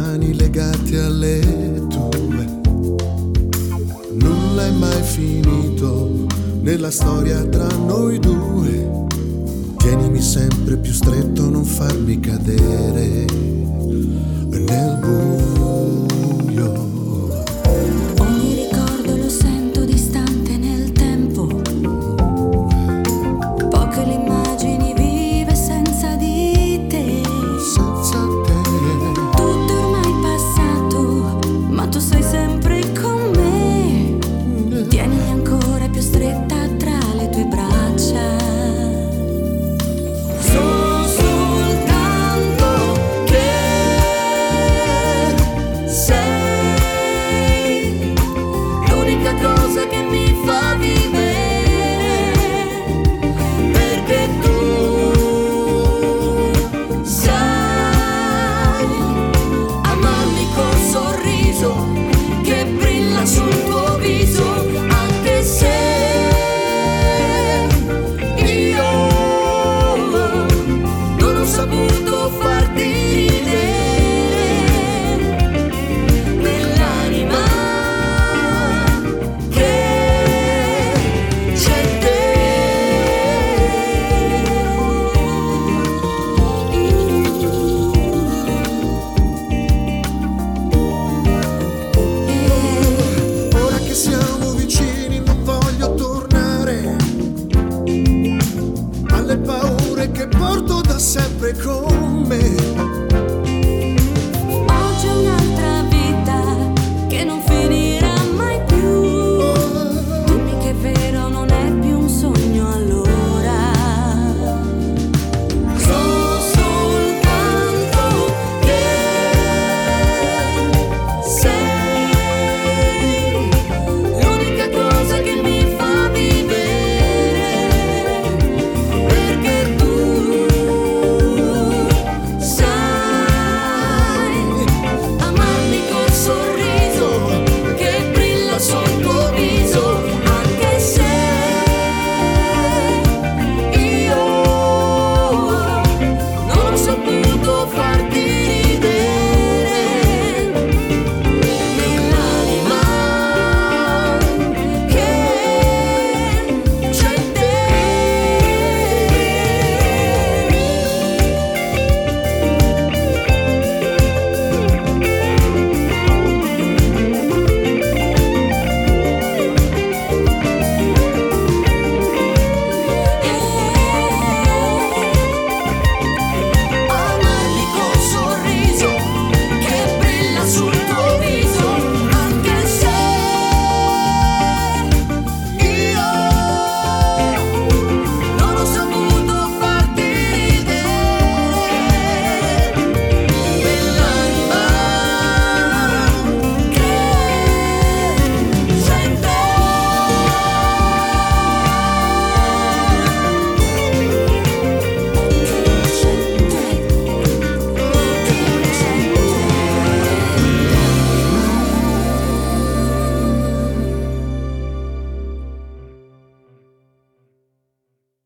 mani legate alle tue. Nulla è mai finito nella storia tra noi due. Tienimi sempre più stretto, non farmi cadere nel buio. Ogni ricordo lo sento distante nel tempo. Poche le immagini vive senza di te. Senza te. Tutto è ormai passato, ma tu sei sempre con me. Tienimi ancora più stretta tra le tue braccia. Cosa che mi fa vivere, perché tu sai amarmi col sorriso che brilla sul tuo viso, anche se io non ho saputo farti ridere. Le paure che porto da sempre con